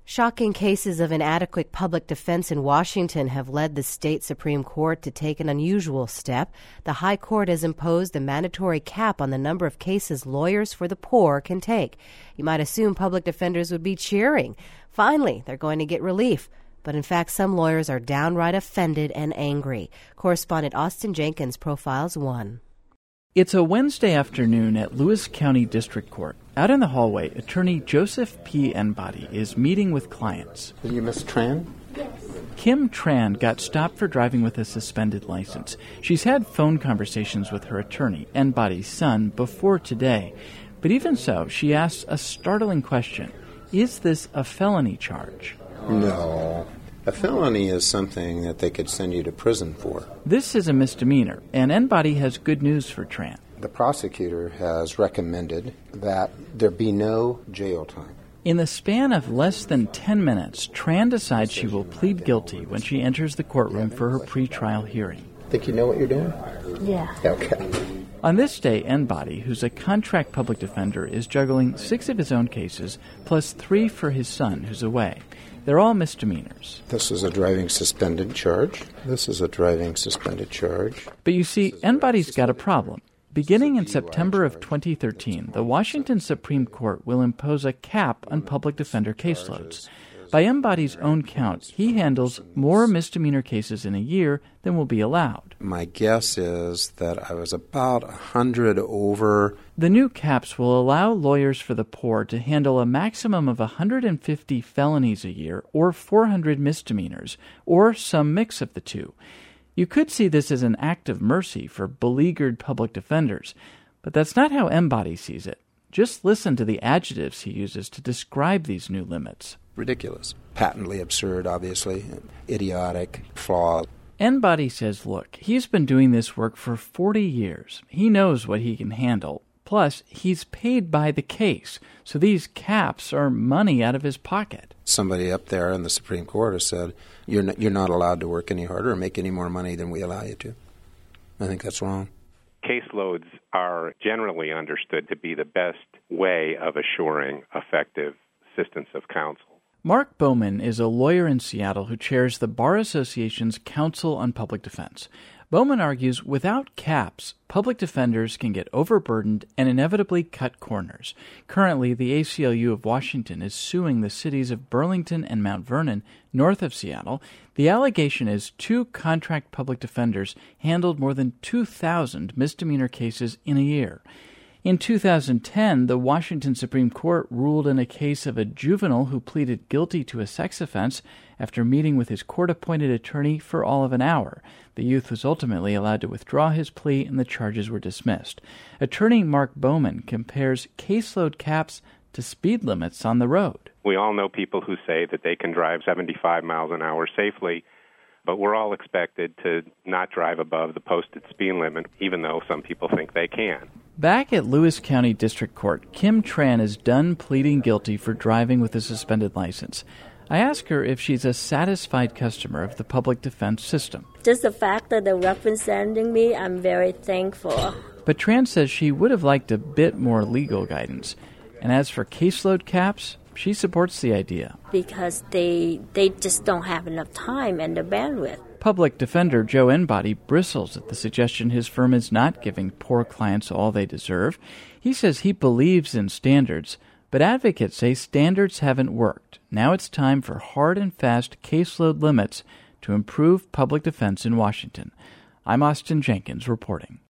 Shocking cases of inadequate public defense in Washington have led the state Supreme Court to take an unusual step. The High Court has imposed a mandatory cap on the number of cases lawyers for the poor can take. You might assume public defenders would be cheering. Finally, they're going to get relief. But in fact, some lawyers are downright offended and angry. Correspondent Austin Jenkins profiles one. It's a Wednesday afternoon at Lewis County District Court. Out in the hallway, attorney Joseph P. Enbody is meeting with clients. Are you Miss Tran? Yes. Kim Tran got stopped for driving with a suspended license. She's had phone conversations with her attorney, Enbody's son, before today. But even so, she asks a startling question. Is this a felony charge? No. A felony is something that they could send you to prison for. This is a misdemeanor, and Enbody has good news for Tran. The prosecutor has recommended that there be no jail time. In the span of less than 10 minutes, Tran decides she will plead guilty when she enters the courtroom for her pretrial hearing. Think you know what you're doing? Yeah. Okay. On this day, Enbody, who's a contract public defender, is juggling 6 of his own cases, plus 3 for his son, who's away. They're all misdemeanors. This is a driving suspended charge. This is a driving suspended charge. But you see, Enbody's got a problem. Beginning in September of 2013, the Washington Supreme Court will impose a cap on public defender caseloads. By Enbody's own count, he handles more misdemeanor cases in a year than will be allowed. My guess is that I was about 100 over. The new caps will allow lawyers for the poor to handle a maximum of 150 felonies a year or 400 misdemeanors, or some mix of the two. You could see this as an act of mercy for beleaguered public defenders, but that's not how Enbody sees it. Just listen to the adjectives he uses to describe these new limits. Ridiculous. Patently absurd, obviously. Idiotic. Flawed. Enbody says, look, he's been doing this work for 40 years. He knows what he can handle. Plus, he's paid by the case, so these caps are money out of his pocket. Somebody up there in the Supreme Court has said, you're not allowed to work any harder or make any more money than we allow you to. I think that's wrong. Caseloads are generally understood to be the best way of assuring effective assistance of counsel. Mark Bowman is a lawyer in Seattle who chairs the Bar Association's Council on Public Defense. Bowman argues without caps, public defenders can get overburdened and inevitably cut corners. Currently, the ACLU of Washington is suing the cities of Burlington and Mount Vernon, north of Seattle. The allegation is 2 contract public defenders handled more than 2,000 misdemeanor cases in a year. In 2010, the Washington Supreme Court ruled in a case of a juvenile who pleaded guilty to a sex offense after meeting with his court-appointed attorney for all of an hour. The youth was ultimately allowed to withdraw his plea and the charges were dismissed. Attorney Mark Bowman compares caseload caps to speed limits on the road. We all know people who say that they can drive 75 miles an hour safely, but we're all expected to not drive above the posted speed limit, even though some people think they can. Back at Lewis County District Court, Kim Tran is done pleading guilty for driving with a suspended license. I ask her if she's a satisfied customer of the public defense system. Just the fact that they're representing me, I'm very thankful. But Tran says she would have liked a bit more legal guidance. And as for caseload caps, she supports the idea. Because they just don't have enough time and the bandwidth. Public defender Joe Enbody bristles at the suggestion his firm is not giving poor clients all they deserve. He says he believes in standards, but advocates say standards haven't worked. Now it's time for hard and fast caseload limits to improve public defense in Washington. I'm Austin Jenkins reporting.